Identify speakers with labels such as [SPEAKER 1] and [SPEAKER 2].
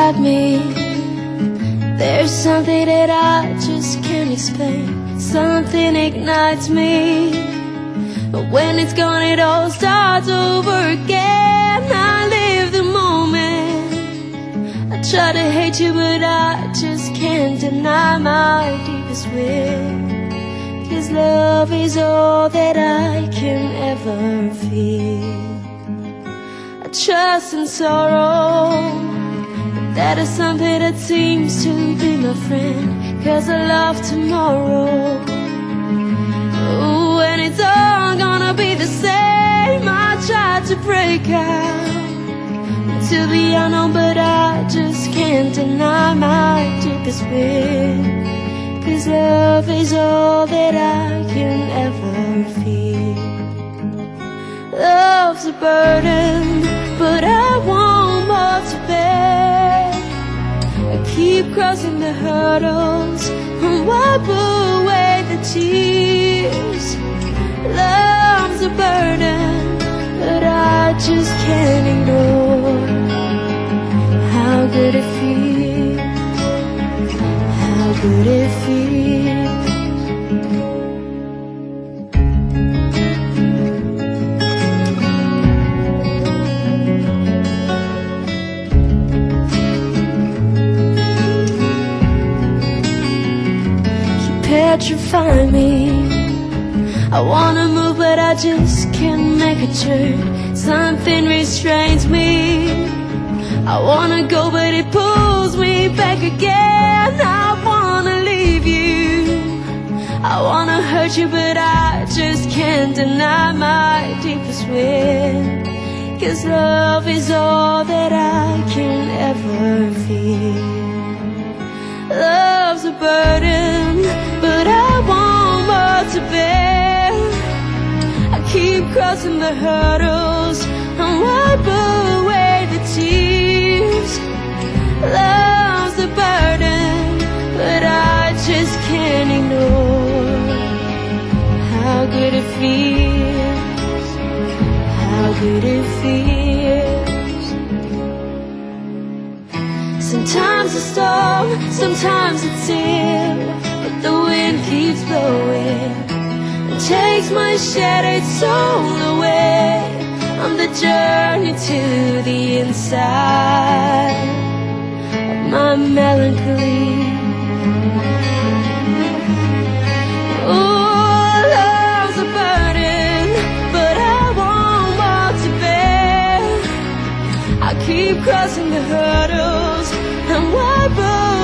[SPEAKER 1] inside me. There's something that I just can't explain. Something ignites me, but when it's gone it all starts over again. I live the moment. I try to hate you, but I just can't deny my deepest wish. 'Cause love is all that I can ever feel. I trust in sorrow, but that is something that seems to be my friend. 'Cause I love tomorrow. Ooh, and it's all gonna be the same. I tried to break out to the unknown, but I just can't deny my deepest wish. 'Cause love is all that I can ever feel. Love's a burden, but I want more to bear. I keep crossing the hurdles and wipe away the tears. Love's a burden, but I just can't ignore how good it feels. How good it feels. You petrify me. I wanna move, but I just can't make a turn. Something restrains me. I wanna go, but it pulls me back again. I wanna leave you. I wanna hurt you, but I just can't deny my deepest wish. 'Cause love is all that I can ever feel. Love's a burden, but I want more to bear. I keep crossing the hurdles and wipe away the tears. Love's a burden, but I just can't ignore how good it feels. How good it feels. Sometimes it's storm, sometimes it's still, but the wind keeps blowing and takes my shattered soul away on the journey to the inside of my melancholy. Oh, love's a burden, but I want more to bear. I keep crossing the hurdles and wipe away